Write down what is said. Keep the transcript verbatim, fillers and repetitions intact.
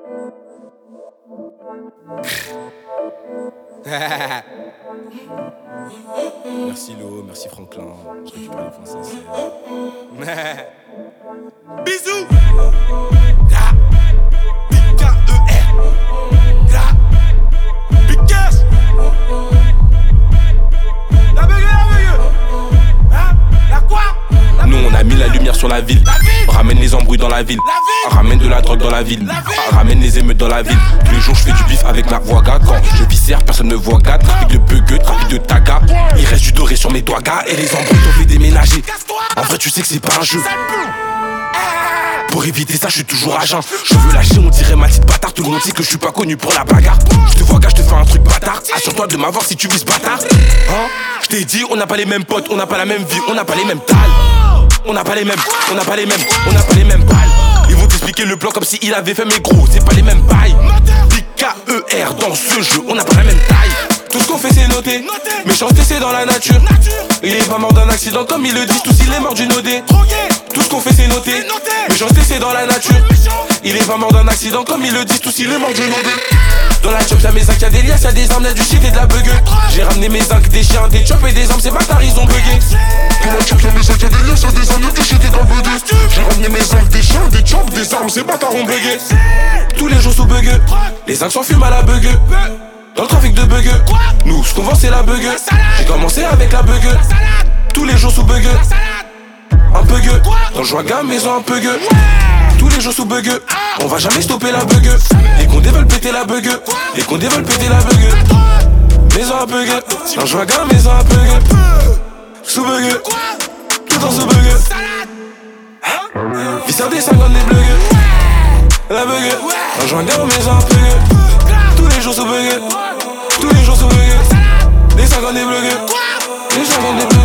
Merci Lo, merci Franklin. Je récupère les points sincères. Bisous. P K E R. Picasse. La bugue, la bugue. Hein? La quoi? Nous on a mis la lumière sur la ville. La ville. Ramène les embrouilles dans la ville. La ville. Ramène de la drogue dans la ville. La ville. Ramène les émeutes dans la ville. Tous les jours je fais du bif avec ma voix. Quand je viscère, personne ne voit gars. Trafic de bugueux, trafic de taga. Il reste du doré sur mes doigts gars. Et les embrouilles t'ont fait déménager. En vrai tu sais que c'est pas un jeu. Pour éviter ça, je suis toujours à jeun. Je veux lâcher, on dirait ma petite bâtard. Tout le monde sait que je suis pas connu pour la bagarre. Je te vois gars, je te fais un truc bâtard. Assure-toi de m'avoir si tu vises bâtard. Hein? Je t'ai dit, on n'a pas les mêmes potes, on n'a pas la même vie, on n'a pas les mêmes talles. On n'a pas les mêmes, on n'a pas les mêmes, on n'a pas les mêmes balles. Ils vont t'expliquer le plan comme s'il avait fait mes gros, c'est pas les mêmes bails. P K E R dans ce jeu, on n'a pas la même taille. Tout ce qu'on fait c'est noter, méchanceté c'est dans la nature. Il est pas mort d'un accident comme ils le disent, tous il est mort d'une O D. Tout ce qu'on fait c'est noter, méchanceté c'est dans la nature. Il est pas mort d'un accident comme ils le disent, tous il est mort d'une O D. Dans la chop y'a mes zincs, y'a des liasses, y'a des armes, y'a du shit et de la bugue. J'ai ramené mes zincs, des chiens, des chops et des armes, ces bâtards ils ont bugué. Dans la chop y'a mes zincs, y'a des liasses, y'a des armes, y'a du shit et de la bugue. J'ai ramené mes zincs, des chiens, des chops, des armes, ces bâtards ont bugué. Tous les jours sous bugue, les zincs s'en fument à la bugue. Dans le trafic de bugue, nous ce qu'on vend c'est la bugue. J'ai commencé avec la bugue, tous les jours sous bugue. Un bugue, dans le joie gamme maison un bugue. Tous les jours sous bug, on va jamais stopper la bug. Les condés veulent péter la bug, les condés veulent péter la bug. Maison à bug, dans je vois gars, maison à bug. Sous bug, tout en sous bug. Visseur des cinquante des bugs. La bug, dans je vois gars, maison à bug. Tous les jours sous bug, tous les jours sous bug. Les cinquante des bugs, les cinquante des bugs.